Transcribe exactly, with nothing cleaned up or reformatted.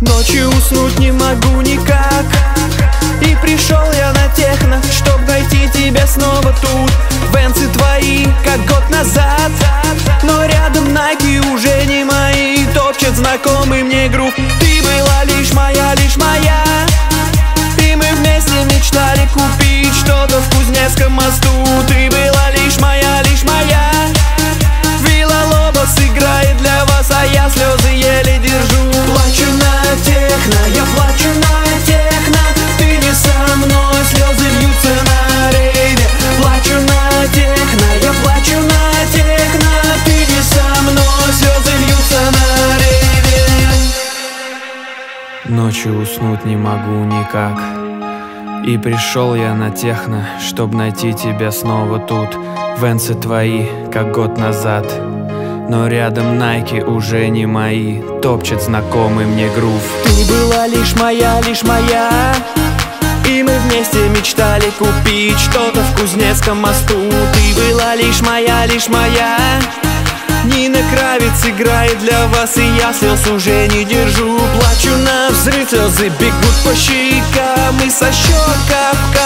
Ночью уснуть не могу никак. И пришел я на техно, чтоб найти тебя снова тут. Венсы твои, как год назад, но рядом Найки уже не мои. Топчет знакомый мне грув. Ты была лишь моя, лишь моя. И мы вместе мечтали купить что-то в Кузнецком мосту. Ты была лишь моя, лишь моя. Вилла-Лобос играет для вас, а я слезы еле держу. Плачу на техно, я плачу на техно. Ты не со мной, слезы льются на рейве. Плачу на техно, я плачу на техно. Ты не со мной, слезы льются на рейве. Ночью уснуть не могу никак. И пришел я на техно, чтоб найти тебя снова тут. Венсы твои, как год назад, но рядом Найки уже не мои. Топчет знакомый мне грув. Ты была лишь моя, лишь моя. И мы вместе мечтали купить что-то в Кузнецком мосту. Ты была лишь моя, лишь моя. Нина Кравец играет для вас, и я слез уже не держу. Плачу на взрыв, слезы бегут по щекам, и со щек капка